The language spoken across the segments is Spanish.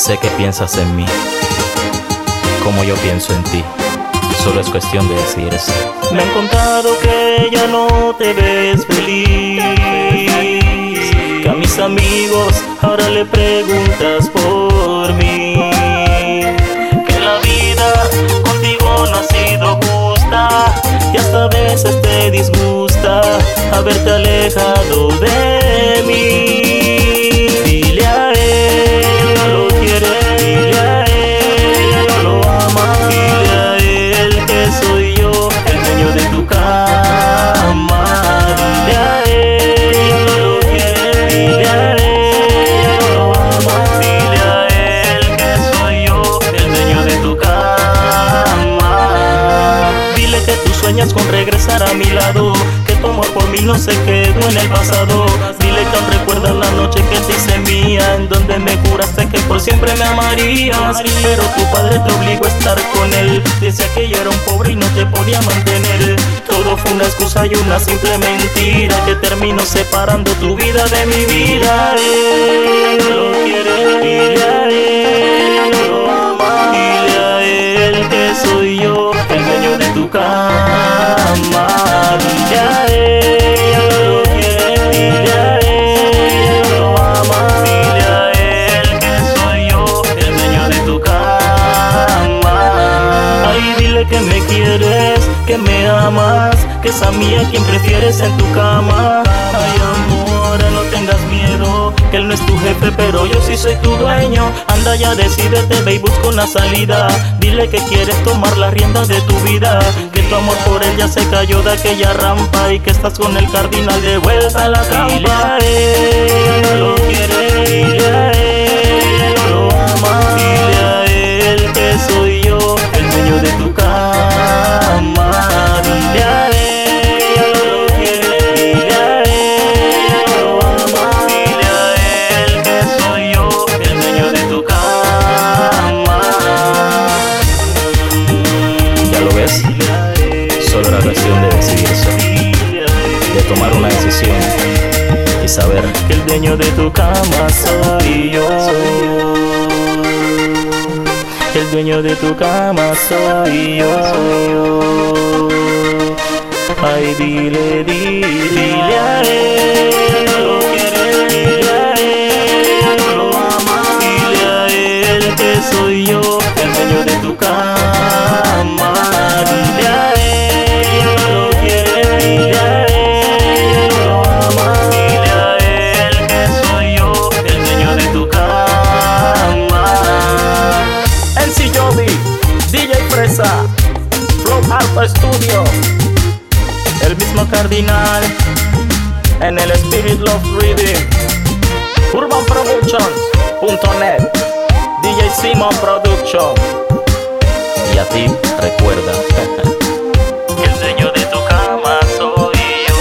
Sé que piensas en mí, como yo pienso en ti. Solo es cuestión de decidirse. Me han contado que ya no te ves feliz, que a mis amigos ahora le preguntas por mí, que la vida contigo no ha sido justa y hasta a veces te disgusta haberte alejado de mí. Dile a él, no lo quieres, dile a él, no lo amas, dile a él que soy yo, el dueño de tu cama. Dile a él, no lo quieres, dile a él, no lo amas, dile a él que soy yo, el dueño de tu cama. Dile que tú sueñas con regresar a mi lado, que tu amor por mí no se quedó en el pasado. Dile que aún recuerdas la noche que te hice mía, en donde me juraste que por siempre me amarías, pero tu padre te obligó a estar con él. Decía que yo era un pobre y no te podía mantener. Todo fue una excusa y una simple mentira que terminó separando tu vida de mi vida. Él no lo quiere, dile a él, no lo ama, dile a él que soy yo, el dueño de tu cama. Dile a él, no lo quiere, dile a él, no lo ama, dile a él que soy yo, el dueño de tu cama. Ay, dile que me quieres, que me amas, que es a mí a quien prefieres en tu cama. Ay, amor, no tengas miedo, que él no es tu jefe, pero yo sí soy tu dueño. Anda ya, decídete, ve y busca una salida. Dile que quieres tomar las riendas de tu vida, que tu amor por él ya se cayó de aquella rampa y que estás con el cardinal de vuelta a la trampa. Dile a él, no lo quiere, dile a él, no lo ama, dile a él que soy yo, el dueño de tu cama. Dile a él, no lo quiere, dile a él, no lo ama, dile a él que soy yo, el dueño de tu cama. ¿Ya lo ves? Solo era cuestión de decidirse, de tomar una decisión y saber que el dueño de tu cama soy yo. El dueño de tu cama soy yo. Ay, dile, dile, dile a él, no lo quiere, dile a él, no lo ama, dile a él que soy yo, el dueño de tu cama. Dile a él, no lo quiere, dile a él, no lo ama, dile a él que soy yo, el dueño de tu cama. MC Joby, DJ Fresa, Flow Alpha Studio, El mismo cardinal en el Spirit Love Reading, UrbanProductions.net, DJ Simon Production. y a ti recuerda. que el dueño de tu cama soy yo.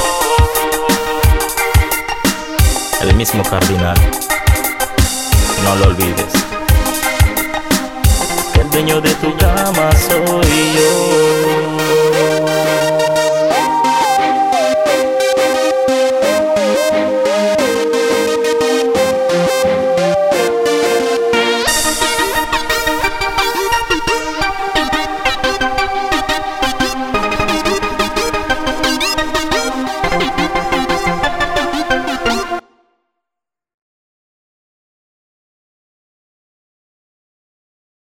El mismo cardinal, no lo olvides. Que el dueño de tu cama soy yo.